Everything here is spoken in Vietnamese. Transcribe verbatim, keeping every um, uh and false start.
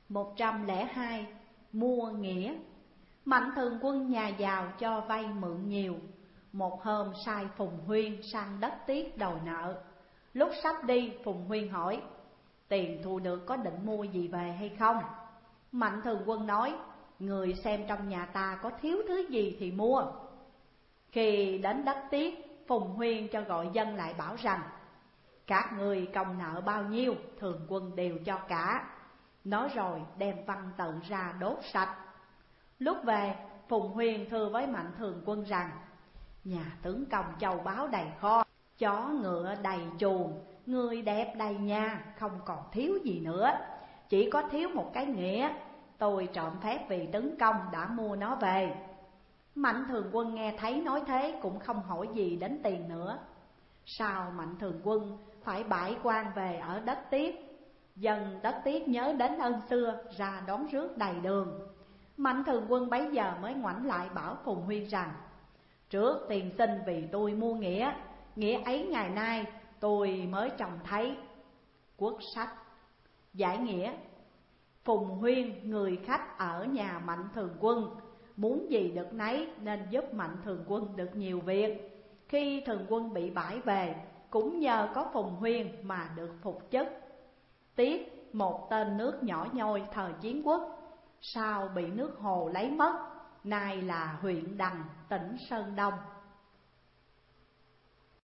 một trăm lẻ hai. Mua nghĩa. Mạnh Thường Quân nhà giàu cho vay mượn nhiều. Một hôm sai Phùng Huyên sang đất Tiết đòi nợ. Lúc sắp đi, Phùng Huyên hỏi: tiền thu được có định mua gì về hay không? Mạnh Thường Quân nói: người xem trong nhà ta có thiếu thứ gì thì mua. Khi đến đất Tiết, Phùng Huyên cho gọi dân lại bảo rằng: các người công nợ bao nhiêu, Thường Quân đều cho cả. Nói rồi đem văn tự ra đốt sạch. Lúc về, Phùng Huyên thưa với Mạnh Thường Quân rằng: nhà tướng công châu báu đầy kho, chó ngựa đầy chuồng, người đẹp đầy nhà, không còn thiếu gì nữa. Chỉ có thiếu một cái nghĩa, tôi trộm phép vì tướng công đã mua nó về. Mạnh Thường Quân nghe thấy nói thế cũng không hỏi gì đến tiền nữa. Sau Mạnh Thường Quân phải bãi quan về ở đất Tiết, dân đất Tiết nhớ đến ơn xưa ra đón rước đầy đường. Mạnh Thường Quân bấy giờ mới ngoảnh lại bảo Phùng Huyên rằng: trước tiền xin vì tôi mua nghĩa, nghĩa ấy ngày nay tôi mới trông thấy. Quốc sách. Giải nghĩa. Phùng Huyên người khách ở nhà Mạnh Thường Quân, muốn gì được nấy nên giúp Mạnh Thường Quân được nhiều việc. Khi Thường Quân bị bãi về, cũng nhờ có Phùng Huyên mà được phục chức. Tiết, một tên nước nhỏ nhoi thời Chiến Quốc, sau bị nước Hồ lấy mất, nay là huyện Đằng, tỉnh Sơn Đông.